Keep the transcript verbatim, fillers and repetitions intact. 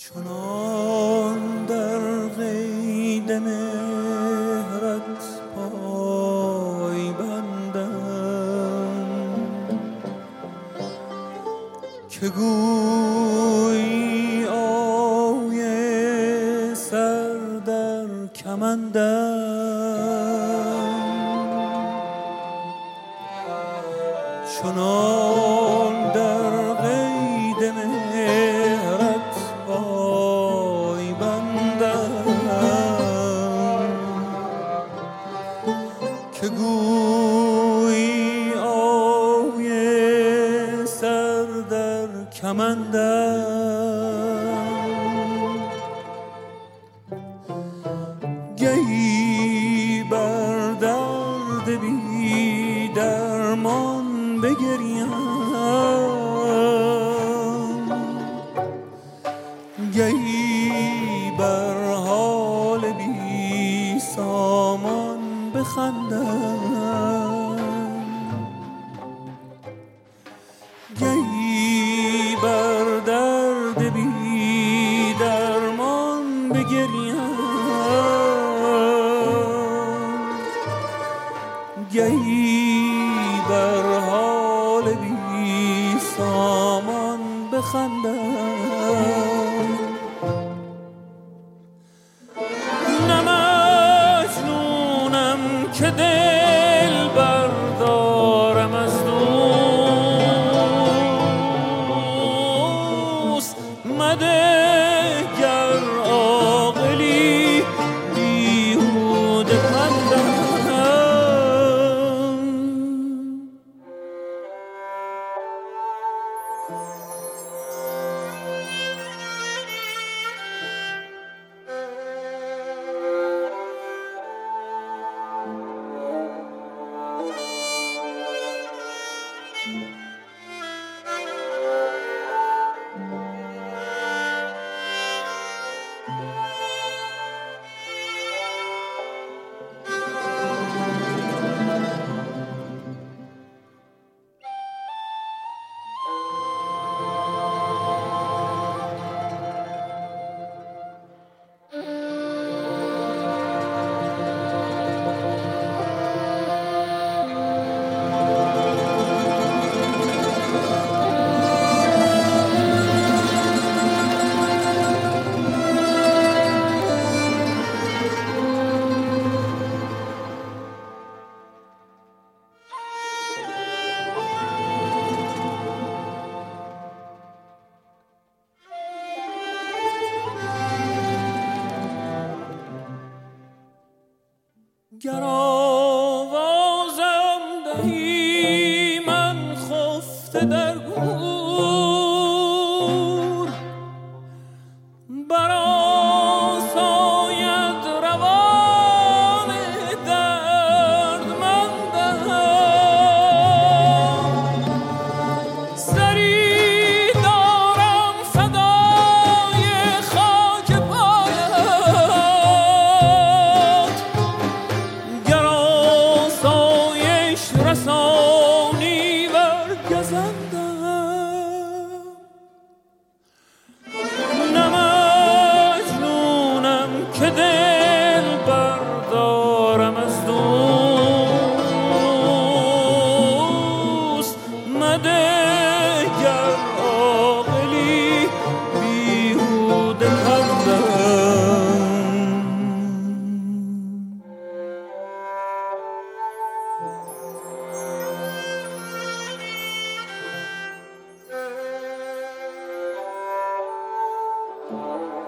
چنان در قید مهرت پای بندم که گویی آی سر در کمندم، چنان در قید مهرت پای بندم که گویی آی سر در کمندم، گهی بر درد بی درمان بگریم، گهی بر حال بی سامان بخندم، گهی بر درد بی درمان بگریم، گهی بر حال بی سامان بخندم. نه مجنونم که دل بردارم از دوست، مده گر عاقلی بیهوده پندم. گر آوازم دهی من خفته در گور، برآساید روان دردمندم، سری دارم فدای خاک پایت، گر آسایش رسانی بر گزندم. نه مجنونم که دل بردارم از دوست، مده گر عاقلی بیهوده پندم. Oh